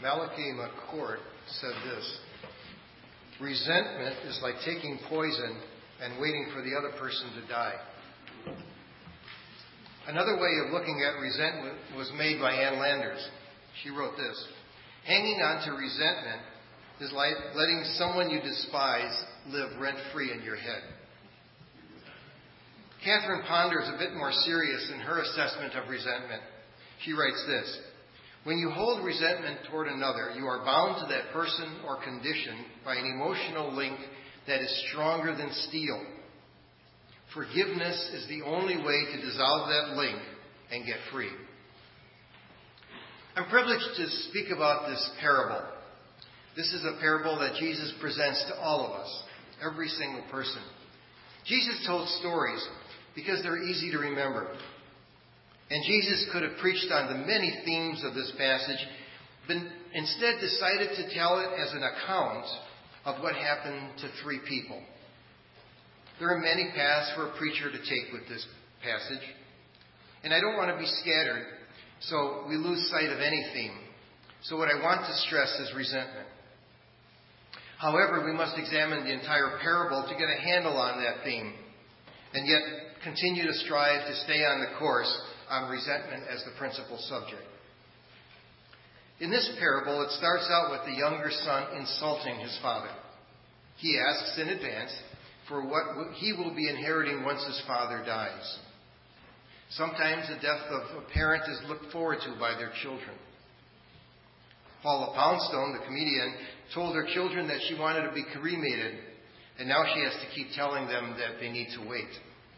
Malachi McCord said this: resentment is like taking poison and waiting for the other person to die. Another way of looking at resentment was made by Ann Landers. She wrote this: hanging on to resentment is like letting someone you despise live rent-free in your head. Catherine Ponder is a bit more serious in her assessment of resentment. She writes this: when you hold resentment toward another, you are bound to that person or condition by an emotional link that is stronger than steel. Forgiveness is the only way to dissolve that link and get free. I'm privileged to speak about this parable. This is a parable that Jesus presents to all of us, every single person. Jesus told stories because they're easy to remember. And Jesus could have preached on the many themes of this passage, but instead decided to tell it as an account of what happened to three people. There are many paths for a preacher to take with this passage, and I don't want to be scattered, so we lose sight of any theme. So what I want to stress is resentment. However, we must examine the entire parable to get a handle on that theme, and yet continue to strive to stay on the course on resentment as the principal subject. In this parable, it starts out with the younger son insulting his father. He asks in advance for what he will be inheriting once his father dies. Sometimes the death of a parent is looked forward to by their children. Paula Poundstone, the comedian, told her children that she wanted to be cremated, and now she has to keep telling them that they need to wait.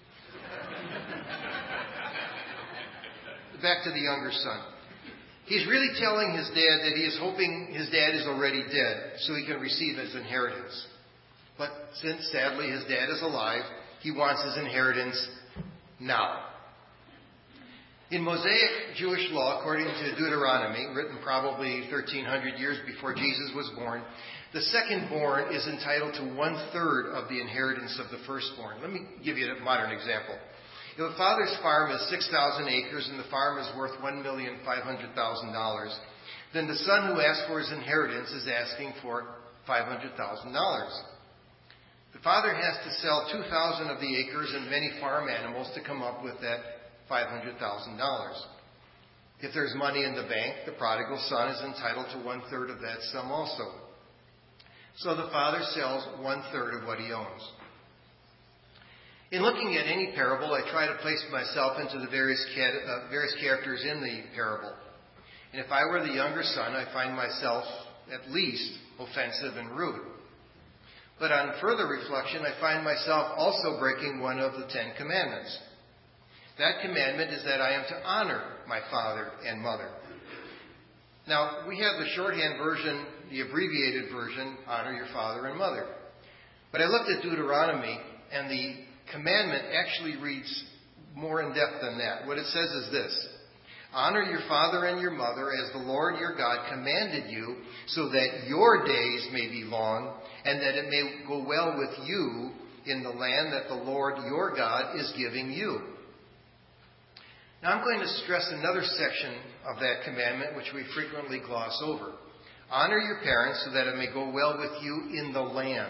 Back to the younger son. He's really telling his dad that he is hoping his dad is already dead so he can receive his inheritance. But since, sadly, his dad is alive, he wants his inheritance now. In Mosaic Jewish law, according to Deuteronomy, written probably 1,300 years before Jesus was born, the second-born is entitled to 1/3 of the inheritance of the firstborn. Let me give you a modern example. If a father's farm is 6,000 acres and the farm is worth $1,500,000, then the son who asks for his inheritance is asking for $500,000. The father has to sell 2,000 of the acres and many farm animals to come up with that $500,000. If there's money in the bank, the prodigal son is entitled to 1/3 of that sum also. So the father sells 1/3 of what he owns. In looking at any parable, I try to place myself into the various characters in the parable. And if I were the younger son, I find myself at least offensive and rude. But on further reflection, I find myself also breaking one of the 10 commandments. That commandment is that I am to honor my father and mother. Now, we have the shorthand version, the abbreviated version, honor your father and mother. But I looked at Deuteronomy, and the commandment actually reads more in depth than that. What it says is this: honor your father and your mother as the Lord your God commanded you, so that your days may be long, and that it may go well with you in the land that the Lord your God is giving you. Now I'm going to stress another section of that commandment which we frequently gloss over. Honor your parents so that it may go well with you in the land.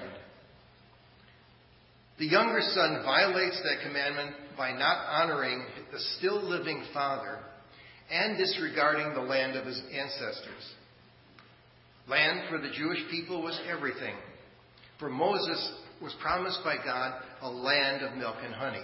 The younger son violates that commandment by not honoring the still living father and disregarding the land of his ancestors. Land for the Jewish people was everything. For Moses was promised by God a land of milk and honey.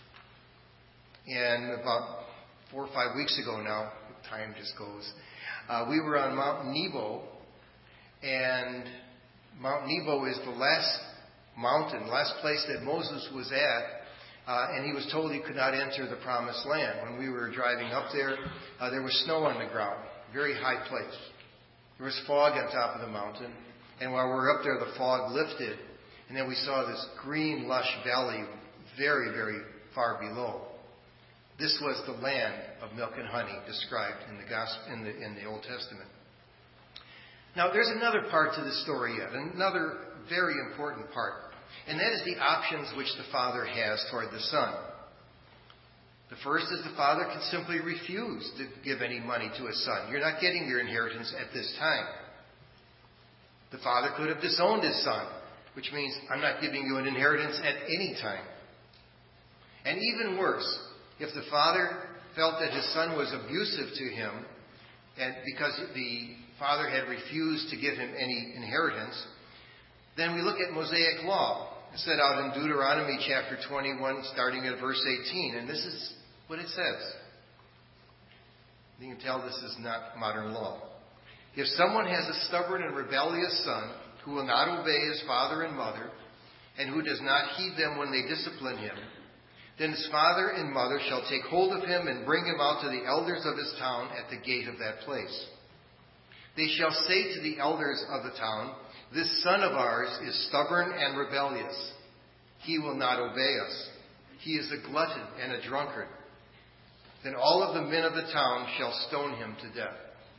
And about 4 or 5 weeks ago now, time just goes, we were on Mount Nebo, and Mount Nebo is the last place that Moses was at, and he was told he could not enter the promised land. When we were driving up there, there was snow on the ground, very high place. There was fog on top of the mountain, and while we were up there, the fog lifted, and then we saw this green, lush valley very, very far below. This was the land of milk and honey described in the Old Testament. Now, there's another part to the story yet, another very important part, and that is the options which the father has toward the son. The first is the father can simply refuse to give any money to his son. You're not getting your inheritance at this time. The father could have disowned his son, which means I'm not giving you an inheritance at any time. And even worse, if the father felt that his son was abusive to him, and because the father had refused to give him any inheritance, then we look at Mosaic law. It's set out in Deuteronomy chapter 21, starting at verse 18. And this is what it says. You can tell this is not modern law. If someone has a stubborn and rebellious son who will not obey his father and mother, and who does not heed them when they discipline him, then his father and mother shall take hold of him and bring him out to the elders of his town at the gate of that place. They shall say to the elders of the town, "This son of ours is stubborn and rebellious. He will not obey us. He is a glutton and a drunkard." Then all of the men of the town shall stone him to death.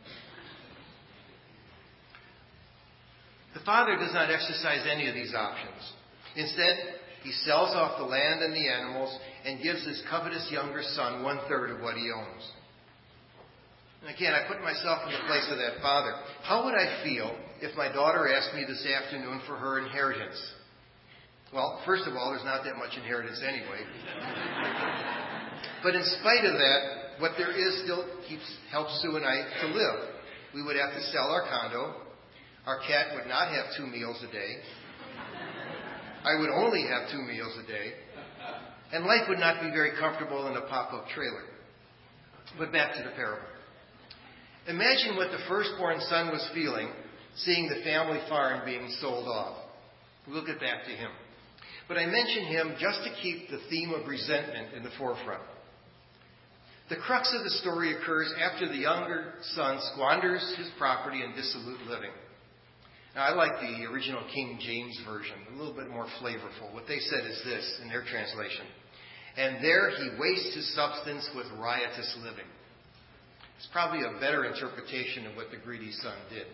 The father does not exercise any of these options. Instead, he sells off the land and the animals and gives his covetous younger son 1/3 of what he owns. And again, I put myself in the place of that father. How would I feel if my daughter asked me this afternoon for her inheritance? Well, first of all, there's not that much inheritance anyway. But in spite of that, what there is still helps Sue and I to live. We would have to sell our condo. Our cat would not have 2 meals a day. I would only have 2 meals a day. And life would not be very comfortable in a pop-up trailer. But back to the parable. Imagine what the firstborn son was feeling, seeing the family farm being sold off. We'll get back to him. But I mention him just to keep the theme of resentment in the forefront. The crux of the story occurs after the younger son squanders his property in dissolute living. Now, I like the original King James Version, a little bit more flavorful. What they said is this in their translation: "And there he wastes his substance with riotous living." It's probably a better interpretation of what the greedy son did.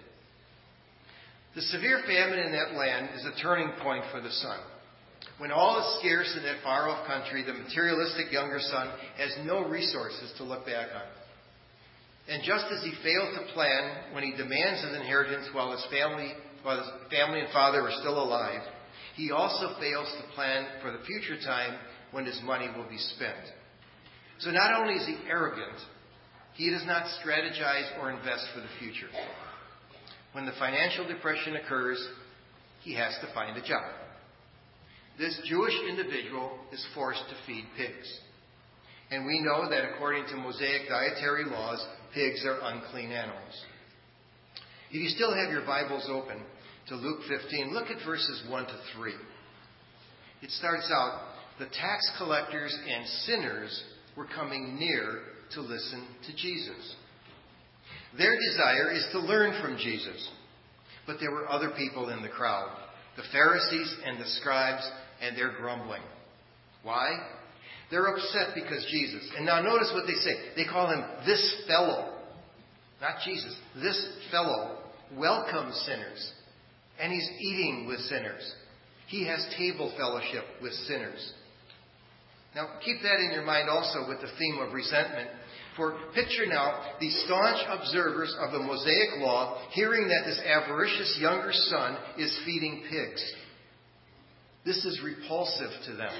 The severe famine in that land is a turning point for the son. When all is scarce in that far-off country, the materialistic younger son has no resources to look back on. And just as he failed to plan when he demands his inheritance while his family and father are still alive, he also fails to plan for the future time when his money will be spent. So not only is he arrogant, he does not strategize or invest for the future. When the financial depression occurs, he has to find a job. This Jewish individual is forced to feed pigs. And we know that according to Mosaic dietary laws, pigs are unclean animals. If you still have your Bibles open to Luke 15, look at verses 1 to 3. It starts out, "The tax collectors and sinners were coming near to listen to Jesus." Their desire is to learn from Jesus. But there were other people in the crowd, the Pharisees and the scribes, and they're grumbling. Why? They're upset because Jesus, and now notice what they say. They call him this fellow, not Jesus. This fellow welcomes sinners, and he's eating with sinners. He has table fellowship with sinners. Now, keep that in your mind also with the theme of resentment. For picture now the staunch observers of the Mosaic law hearing that this avaricious younger son is feeding pigs. This is repulsive to them.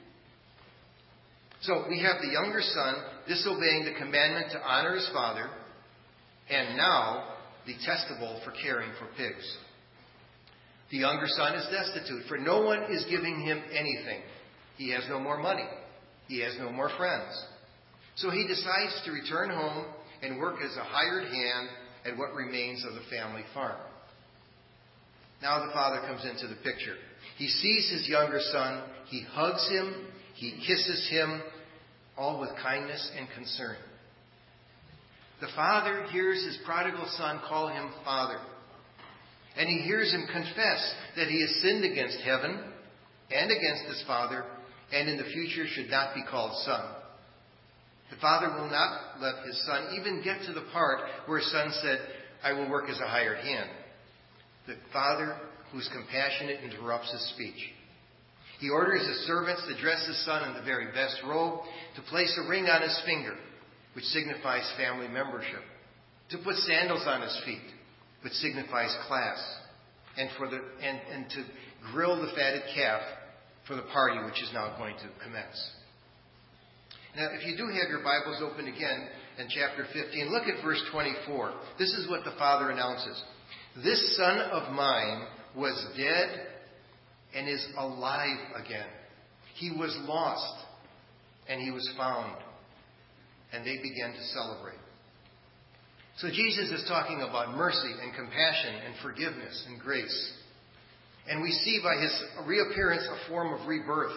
So we have the younger son disobeying the commandment to honor his father, and now detestable for caring for pigs. The younger son is destitute, for no one is giving him anything. He has no more money. He has no more friends. So he decides to return home and work as a hired hand at what remains of the family farm. Now the father comes into the picture. He sees his younger son. He hugs him. He kisses him, all with kindness and concern. The father hears his prodigal son call him father. And he hears him confess that he has sinned against heaven and against his father, and in the future should not be called son. The father will not let his son even get to the part where his son said, "I will work as a hired hand." The father, who's compassionate, interrupts his speech. He orders his servants to dress his son in the very best robe, to place a ring on his finger, which signifies family membership, to put sandals on his feet, which signifies class, and to grill the fatted calf for the party which is now going to commence. Now, if you do have your Bibles open again in chapter 15, look at verse 24. This is what the Father announces. This son of mine was dead and is alive again. He was lost and he was found. And they began to celebrate. So Jesus is talking about mercy and compassion and forgiveness and grace. And we see by his reappearance a form of rebirth,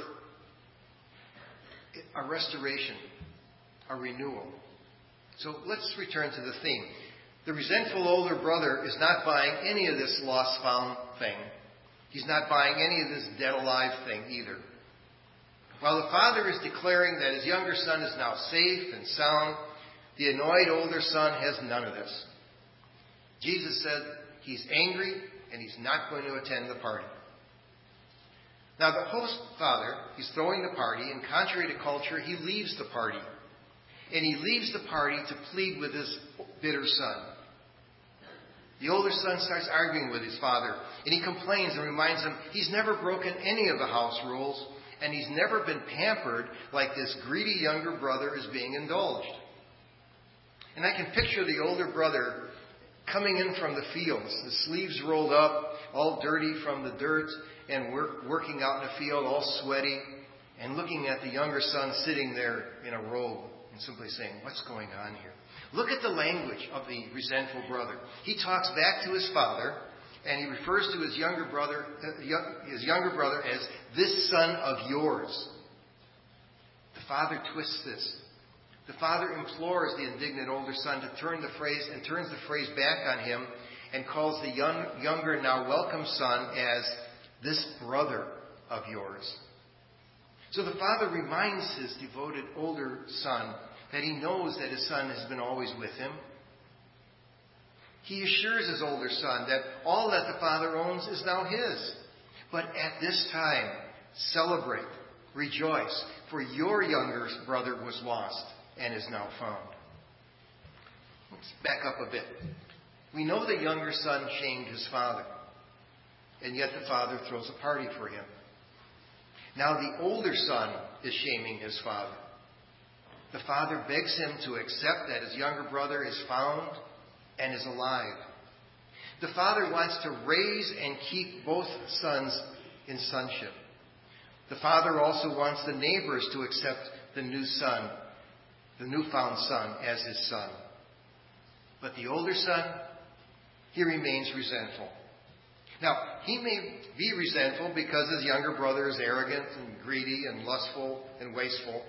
a restoration, a renewal. So let's return to the theme. The resentful older brother is not buying any of this lost found thing. He's not buying any of this dead alive thing either. While the father is declaring that his younger son is now safe and sound, the annoyed older son has none of this. Jesus said he's angry and he's not going to attend the party. Now the host father, he's throwing the party, and contrary to culture, he leaves the party. And he leaves the party to plead with his bitter son. The older son starts arguing with his father, and he complains and reminds him he's never broken any of the house rules, and he's never been pampered like this greedy younger brother is being indulged. And I can picture the older brother coming in from the fields, the sleeves rolled up, all dirty from the dirt, and working out in the field, all sweaty, and looking at the younger son sitting there in a robe and simply saying, "What's going on here?" Look at the language of the resentful brother. He talks back to his father, and he refers to his younger brother as this son of yours. The father twists this. The father implores the indignant older son to turns the phrase back on him and calls the younger, now welcome son as this brother of yours. So the father reminds his devoted older son that he knows that his son has been always with him. He assures his older son that all that the father owns is now his. But at this time, celebrate, rejoice, for your younger brother was lost and is now found. Let's back up a bit. We know the younger son shamed his father, and yet the father throws a party for him. Now the older son is shaming his father. The father begs him to accept that his younger brother is found and is alive. The father wants to raise and keep both sons in sonship. The father also wants the neighbors to accept the newfound son, as his son. But the older son, he remains resentful. Now, he may be resentful because his younger brother is arrogant and greedy and lustful and wasteful.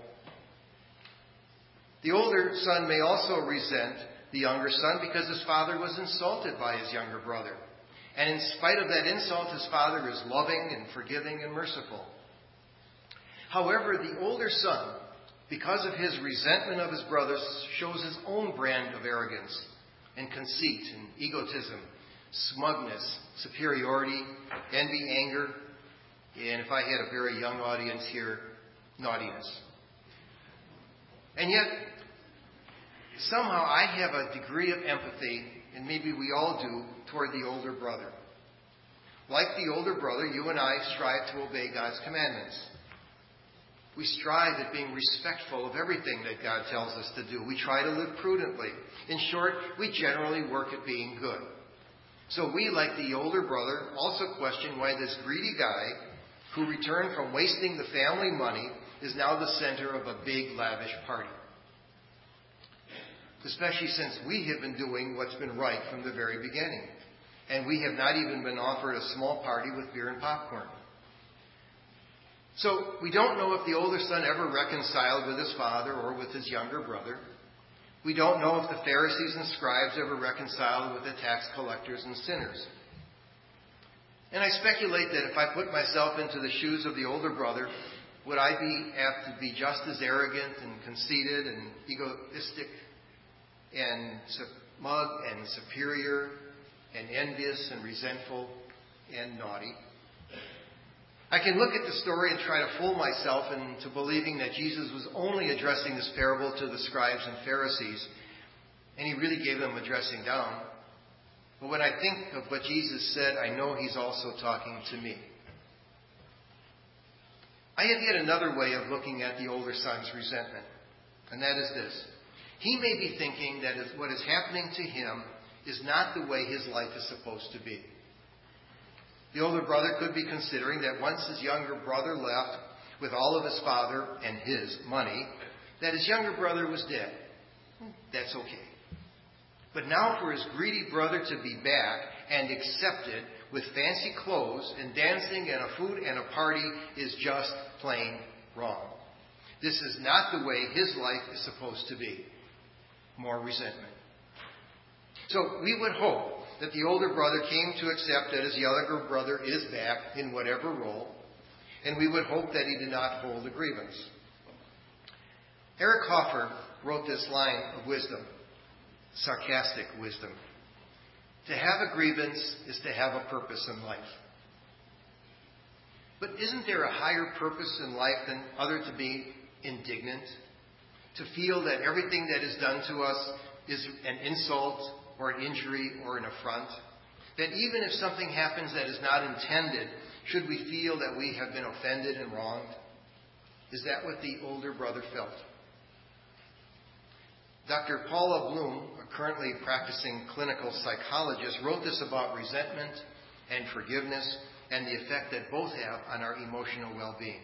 The older son may also resent the younger son because his father was insulted by his younger brother. And in spite of that insult, his father is loving and forgiving and merciful. However, the older son, because of his resentment of his brothers, shows his own brand of arrogance and conceit and egotism, smugness, superiority, envy, anger, and if I had a very young audience here, naughtiness. And yet, somehow I have a degree of empathy, and maybe we all do, toward the older brother. Like the older brother, you and I strive to obey God's commandments. We strive at being respectful of everything that God tells us to do. We try to live prudently. In short, we generally work at being good. So we, like the older brother, also question why this greedy guy, who returned from wasting the family money, is now the center of a big, lavish party. Especially since we have been doing what's been right from the very beginning. And we have not even been offered a small party with beer and popcorn. So we don't know if the older son ever reconciled with his father or with his younger brother. We don't know if the Pharisees and scribes ever reconciled with the tax collectors and sinners. And I speculate that if I put myself into the shoes of the older brother, would I be apt to be just as arrogant and conceited and egoistic and smug and superior and envious and resentful and naughty? I can look at the story and try to fool myself into believing that Jesus was only addressing this parable to the scribes and Pharisees, and he really gave them a dressing down. But when I think of what Jesus said, I know he's also talking to me. I have yet another way of looking at the older son's resentment, and that is this. He may be thinking that what is happening to him is not the way his life is supposed to be. The older brother could be considering that once his younger brother left with all of his father and his money, that his younger brother was dead. That's okay. But now for his greedy brother to be back and accepted with fancy clothes and dancing and a food and a party is just plain wrong. This is not the way his life is supposed to be. More resentment. So we would hope that the older brother came to accept that his younger brother is back in whatever role, and we would hope that he did not hold a grievance. Eric Hoffer wrote this line of wisdom, sarcastic wisdom. To have a grievance is to have a purpose in life. But isn't there a higher purpose in life than other to be indignant? To feel that everything that is done to us is an insult or an injury or an affront? That even if something happens that is not intended, should we feel that we have been offended and wronged? Is that what the older brother felt? Dr. Paula Bloom, a currently practicing clinical psychologist, wrote this about resentment and forgiveness and the effect that both have on our emotional well-being.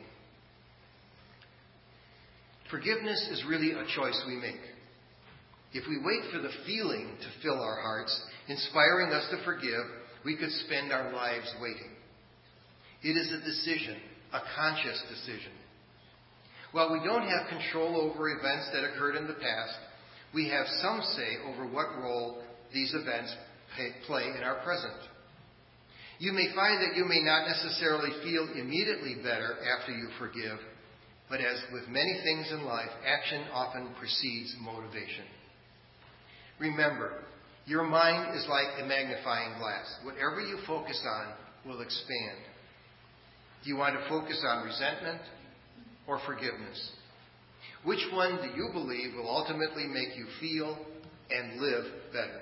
Forgiveness is really a choice we make. If we wait for the feeling to fill our hearts, inspiring us to forgive, we could spend our lives waiting. It is a decision, a conscious decision. While we don't have control over events that occurred in the past, we have some say over what role these events play in our present. You may find that you may not necessarily feel immediately better after you forgive, but as with many things in life, action often precedes motivation. Remember, your mind is like a magnifying glass. Whatever you focus on will expand. Do you want to focus on resentment or forgiveness? Which one do you believe will ultimately make you feel and live better?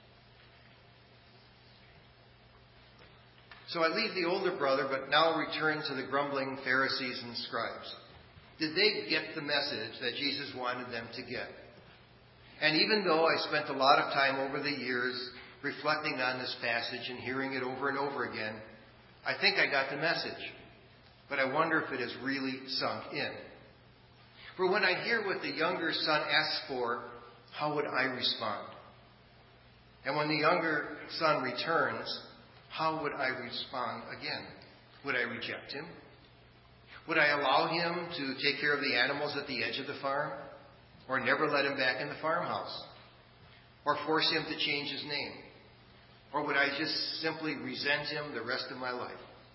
So I leave the older brother, but now return to the grumbling Pharisees and scribes. Did they get the message that Jesus wanted them to get? And even though I spent a lot of time over the years reflecting on this passage and hearing it over and over again, I think I got the message. But I wonder if it has really sunk in. For when I hear what the younger son asks for, how would I respond? And when the younger son returns, how would I respond again? Would I reject him? Would I allow him to take care of the animals at the edge of the farm? Or never let him back in the farmhouse? Or force him to change his name? Or would I just simply resent him the rest of my life?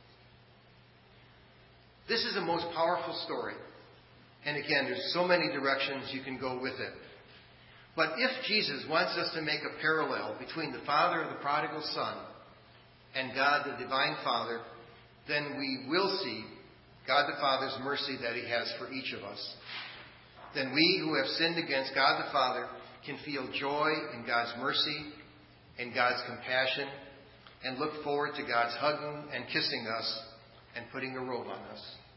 This is a most powerful story. And again, there's so many directions you can go with it. But if Jesus wants us to make a parallel between the father of the prodigal son and God the divine Father, then we will see God the Father's mercy that he has for each of us. Then we who have sinned against God the Father can feel joy in God's mercy and God's compassion and look forward to God's hugging and kissing us and putting a robe on us.